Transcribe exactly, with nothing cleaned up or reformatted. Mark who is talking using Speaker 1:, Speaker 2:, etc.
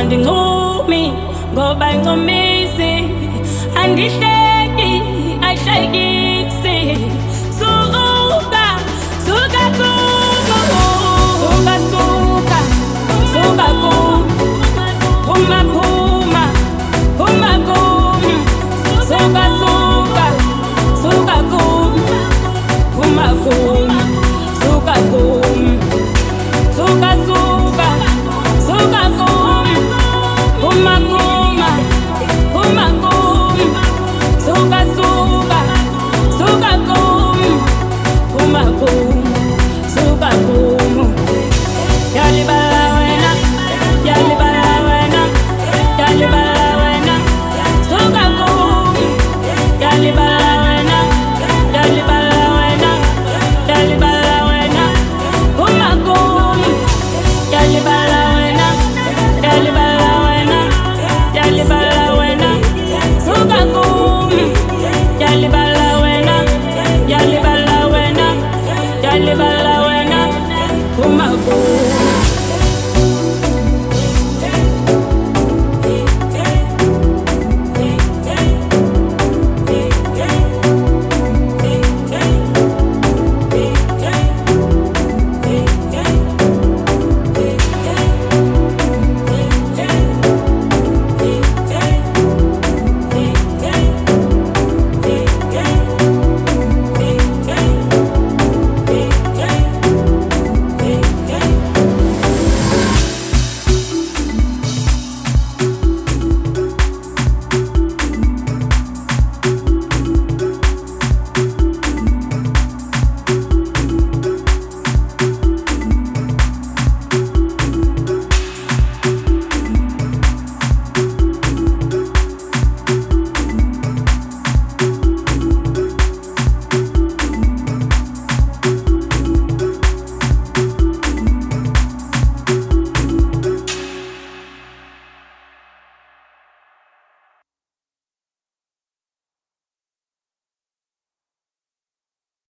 Speaker 1: ngumi ngoba ngomisi andihleki ashayikisi suka suka kubo suka suka suka kum puma puma puma kum suka suka suka kum puma kum suka kum suka suka suka kum puma puma puma kum suka suka suka kum puma kum suka kum yali bala wena yali bala wena yali bala wena suka kum yali bala wena yali bala wena yali bala wena puma kum yali bala wena yali bala wena yali bala wena suka kum yali bala wena yali bala wena yali bala wena puma kum